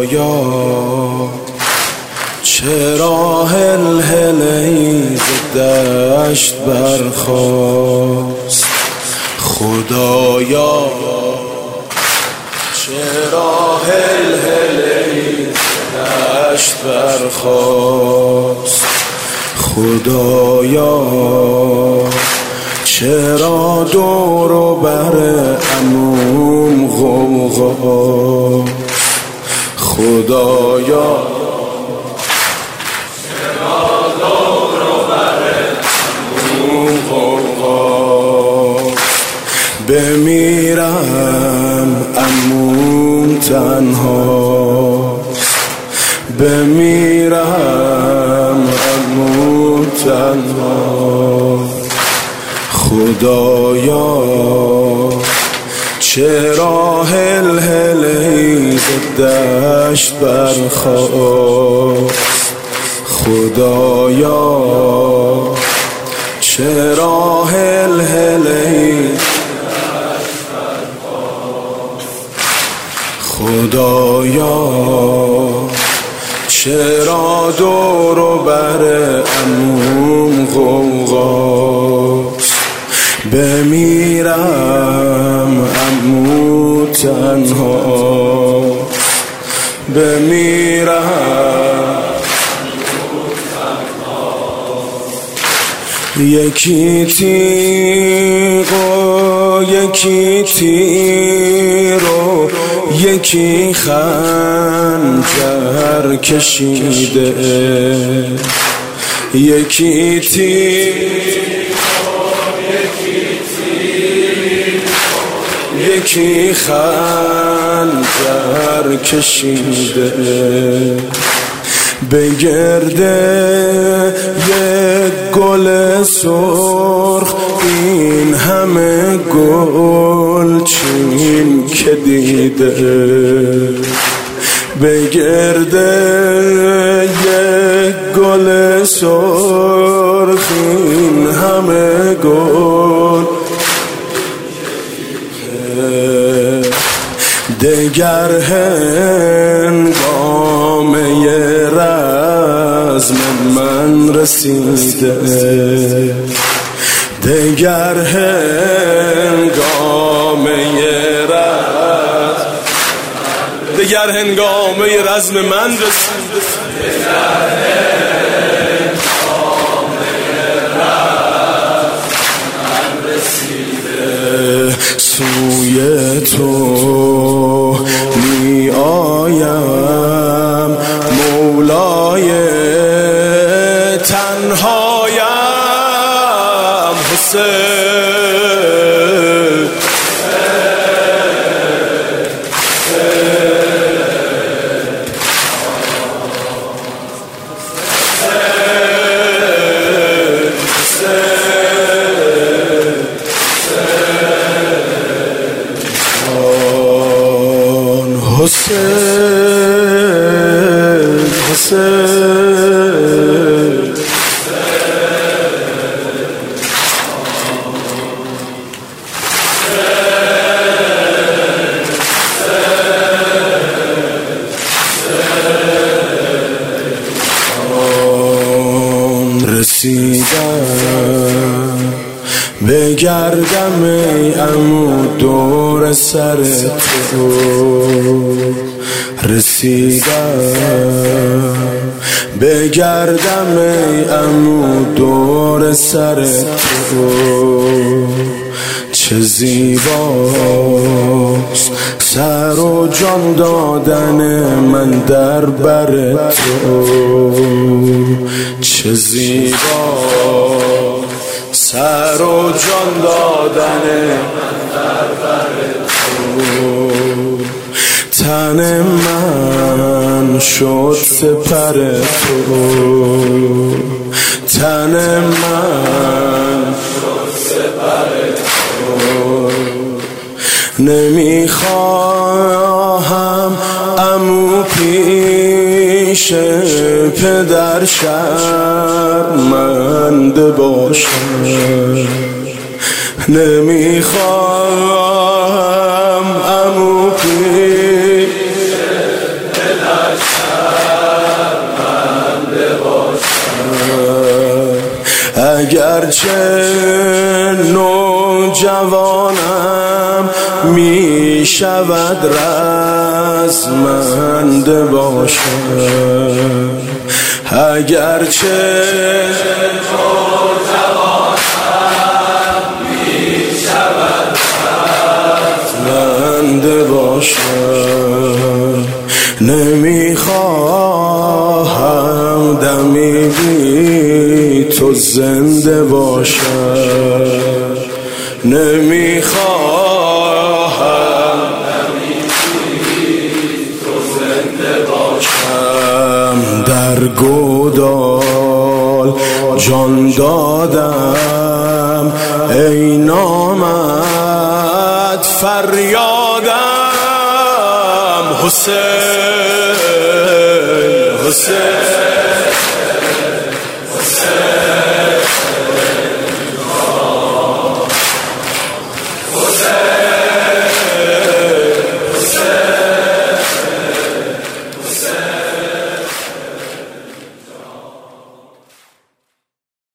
خدایا چرا هلهله ز دشت برخاست؟ خدایا چرا هلهله ز دشت برخاست؟ خدایا چرا دور و بر عموم غوغاست؟ خدایا چرا دور و بر عموم غوغاست؟ بمیرم عموم تنهاست، بمیرم عموم تنهاست. خدایا چرا هلهله ز دشت برخاست؟ خدایا چرا هلهله ز دشت برخاست؟ خدایا چرا دور و بر عموم غوغاست؟ بمیرم عمو تنها، بمیرم یکی تیغ و یکی تیر و یکی خنجر کشیده، یکی تیغ یکی خنجر کشیده، به گرده یک گل سرخ این همه گل چین که دیده، به گرده یک گل سرخ این همه گل دگر هنگامه رزم من رسیده، دگر هنگامه رزم، دگر هنگامه رزم من رسیده، سوی تو می آیم مولای تنهایم حسین، حسین حسین رسیدم بگردم ای عمو دور سر تو، رسیدم بگردم ای عمو دور سر تو، چه زیباست سر و جان دادن من در بر تو، چه زیباست سر و جان دادن من در بر تو، تن من شد سپر تو، تن من شد سپر تو، نمیخواهم عمو پیش پدر شرمنده باشم، نمیخواهم عمو پیش پدر اگرچه نوجوانم می شود رزمنده باشم، اگرچه نوجوانم می شود رزمنده باشم. نمیخواهم دمی بی تو زنده باشم، نمیخواهم دمی بی تو زنده باشم. در گودال جان دادم ای نامد فریادم، حسین حسین